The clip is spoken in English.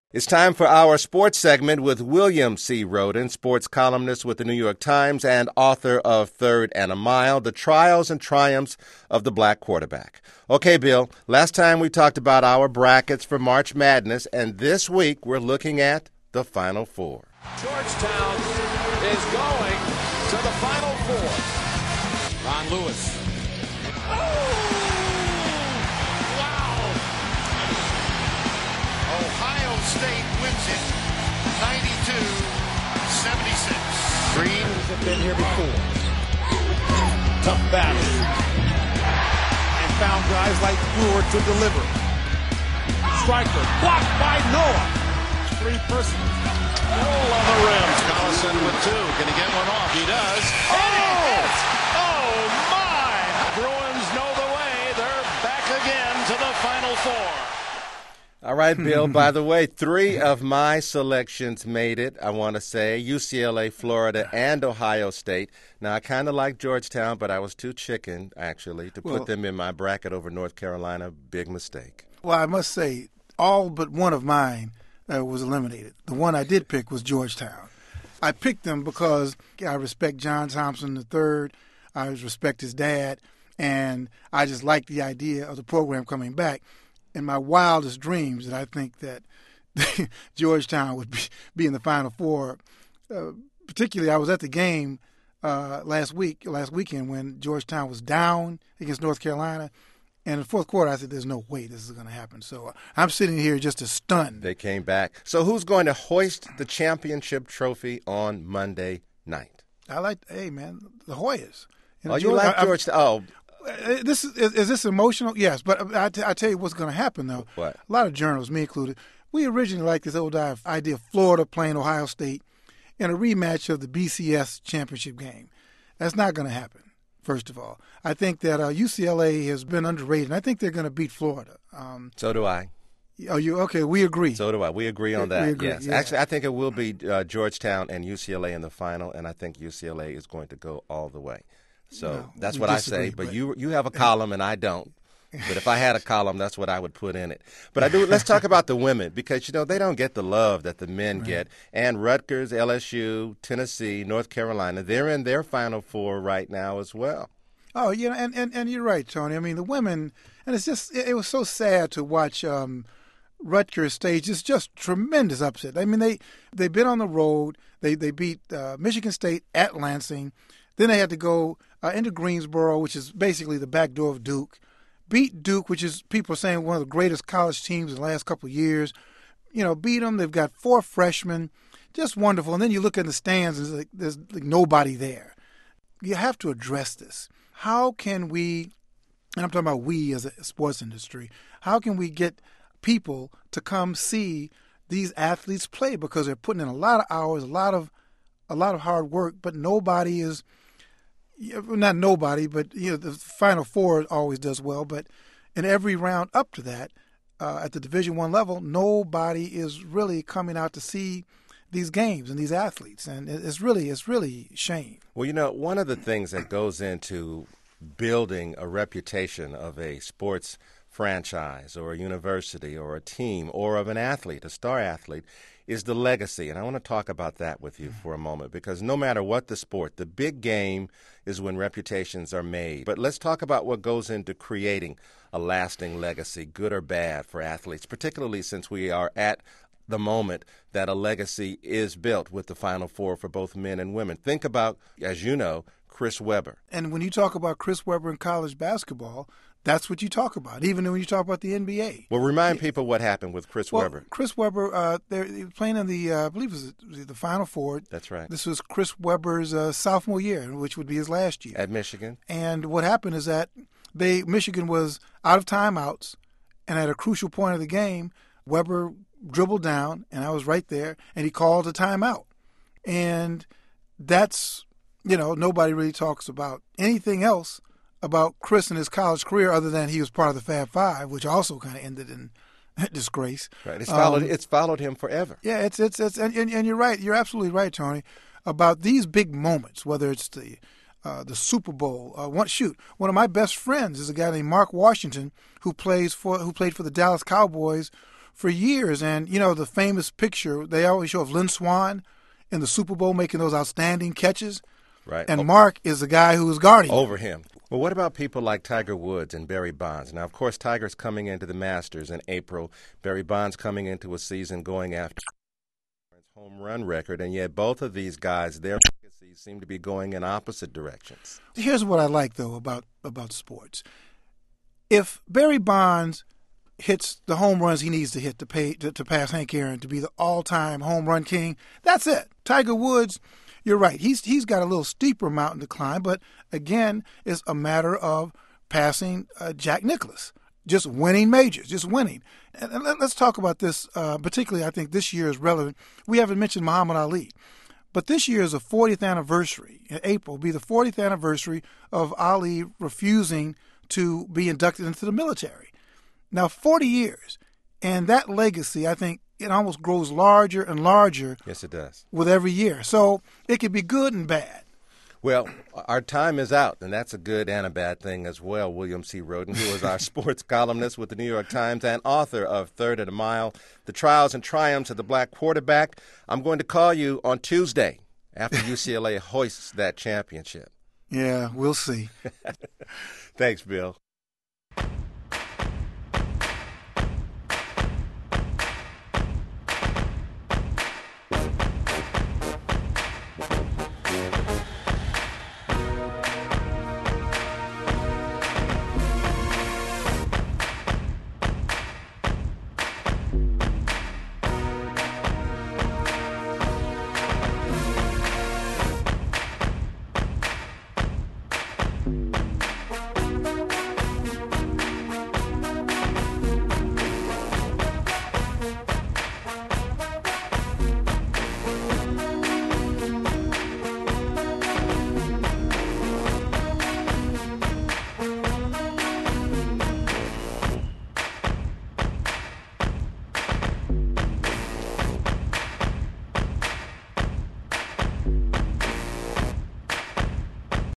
It's time for our sports segment with William C. Rhoden, sports columnist with the New York Times and author of Third and a Mile, The Trials and Triumphs of the Black Quarterback. Okay, Bill, last time we talked about our brackets for March Madness, and this week we're looking at the Final Four. Georgetown is going to the Final Four. Ron Lewis. State wins it 92-76. Green has been here before. Tough battle. And found guys like Brewer to deliver. Striker blocked by Noah. Three persons. Roll on the rim. Collison with two. Can he get one off? He does. Oh my! Bruins know the way. They're back again to the Final Four. All right, Bill, by the way, three of my selections made it, I want to say, UCLA, Florida, and Ohio State. Now, I kind of like Georgetown, but I was too chicken, actually, to put them in my bracket over North Carolina. Big mistake. Well, I must say, all but one of mine was eliminated. The one I did pick was Georgetown. I picked them because I respect John Thompson III, I respect his dad, and I just like the idea of the program coming back. In my wildest dreams that I think that Georgetown would be in the Final Four. Particularly, I was at the game last weekend when Georgetown was down against North Carolina. And in the fourth quarter, I said, there's no way this is going to happen. So I'm sitting here just as stunned. They came back. So who's going to hoist the championship trophy on Monday night? Hey, man, the Hoyas. You like Georgetown? Is this emotional? Yes, but I tell you what's going to happen, though. What? A lot of journalists, me included, we originally liked this old idea of Florida playing Ohio State in a rematch of the BCS championship game. That's not going to happen, first of all. I think that UCLA has been underrated, and I think they're going to beat Florida. So do I. Oh, okay, we agree. So do I. We agree on that, agree, yes. yeah. Actually, I think it will be Georgetown and UCLA in the final, and I think UCLA is going to go all the way. So that's what I say, but you have a column and I don't. But if I had a column, that's what I would put in it. But I do. Let's talk about the women because, they don't get the love that the men get. And Rutgers, LSU, Tennessee, North Carolina, they're in their Final Four right now as well. Oh, and you're right, Tony. I mean, the women, and it's just, it was so sad to watch Rutgers stage. It's just tremendous upset. I mean, they've been on the road. They beat Michigan State at Lansing. Then they had to go into Greensboro, which is basically the back door of Duke. Beat Duke, which is, people are saying, one of the greatest college teams in the last couple of years. Beat them. They've got 4 freshmen. Just wonderful. And then you look in the stands and there's nobody there. You have to address this. How can we, and I'm talking about we as a sports industry, how can we get people to come see these athletes play? Because they're putting in a lot of hours, a lot of hard work, but nobody is, not nobody, but the Final Four always does well. But in every round up to that, at the Division I level, nobody is really coming out to see these games and these athletes, and it's really shame. Well, one of the things that goes into building a reputation of a sports franchise or a university or a team or of an athlete, a star athlete, is the legacy. And I want to talk about that with you for a moment because no matter what the sport, the big game is when reputations are made. But let's talk about what goes into creating a lasting legacy, good or bad, for athletes, particularly since we are at the moment that a legacy is built with the Final Four for both men and women. Think about, as you know, Chris Webber. And when you talk about Chris Webber in college basketball, that's what you talk about, even when you talk about the NBA. Well, remind people what happened with Chris Webber. Chris Webber, he was playing in the, I believe it was the Final Four. That's right. This was Chris Webber's sophomore year, which would be his last year. At Michigan. And what happened is that Michigan was out of timeouts, and at a crucial point of the game, Webber dribbled down, and I was right there, and he called a timeout. And that's, nobody really talks about anything else about Chris and his college career other than he was part of the Fab Five, which also kind of ended in disgrace. Right. It's followed him forever. Yeah, and you're right. You're absolutely right, Tony, about these big moments, whether it's the Super Bowl. One of my best friends is a guy named Mark Washington who played for the Dallas Cowboys for years. And, the famous picture they always show of Lynn Swann in the Super Bowl making those outstanding catches. Right. And Mark is the guy who was guarding over him. Well, what about people like Tiger Woods and Barry Bonds? Now, of course, Tiger's coming into the Masters in April. Barry Bonds coming into a season going after his home run record, and yet both of these guys, their legacies seem to be going in opposite directions. Here's what I like, though, about sports. If Barry Bonds hits the home runs he needs to hit to pass Hank Aaron to be the all-time home run king, that's it. Tiger Woods, you're right. He's got a little steeper mountain to climb, but again, it's a matter of passing Jack Nicklaus, just winning majors, just winning. And let's talk about this. Particularly, I think this year is relevant. We haven't mentioned Muhammad Ali, but this year is the 40th anniversary. In April will be the 40th anniversary of Ali refusing to be inducted into the military. Now, 40 years, and that legacy, I think, it almost grows larger and larger. Yes, it does. With every year. So it could be good and bad. Well, our time is out, and that's a good and a bad thing as well. William C. Rhoden, who is our sports columnist with the New York Times and author of Third and a Mile, The Trials and Triumphs of the Black Quarterback. I'm going to call you on Tuesday after UCLA hoists that championship. Yeah, we'll see. Thanks, Bill.